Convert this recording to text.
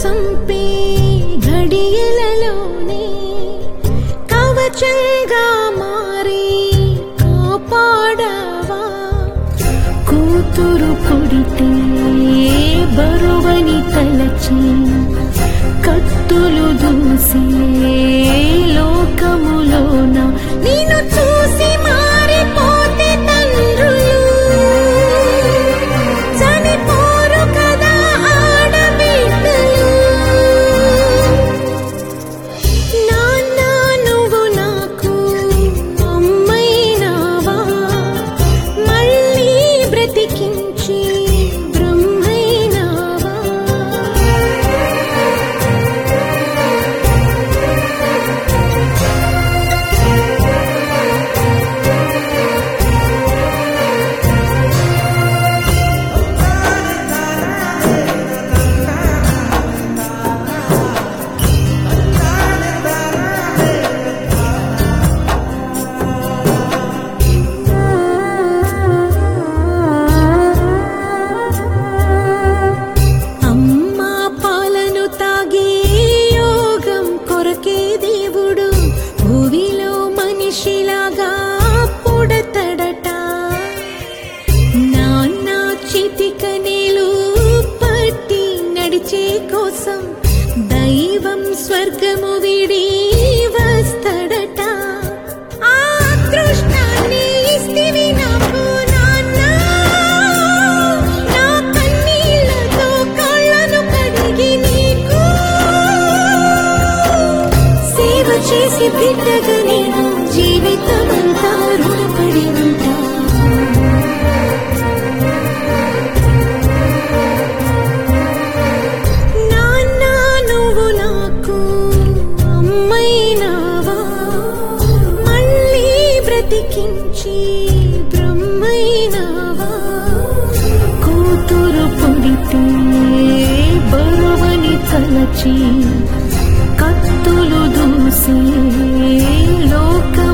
సంపే ఘడియలలోనే కవచంగా మారి కాపాడవా. కూతురు పుడితే బరువని తలచి కత్తులు దూసే లోకములోన నిన్ను చూసి మారిపోతే తండ్రులు చనిపోరు కదా ఆడబిడ్డలు. నాన్న నువ్వు నాకు అమ్మైనావా, మళ్ళీ బ్రతికించి బ్రహ్మైనావా. అమ్మా పాలను తాగే యోగం కొరకే దేవుడు భూమిలో మనిషిలాగా పుడతడట. నాన్న చితికనేలు పట్టి నడిచే కోసం దైవం స్వర్గము విడి వస్తాడట. ఆ అదృష్టాన్ని ఇస్తివి నాకు నాన్న, నా కన్నీళ్లతో కళ్ళను కడిగి నీకు సేవ చేసి బిడ్డగా నేను జీవితమంతా రుణపడి ఉంటా. నాన్న నువ్వు నాకు అమ్మైనావా, మళ్ళీ బ్రతికించి బ్రహ్మైనావా. కూతురు పుడితే బరువని తలచి కత్తులు దూసే లోక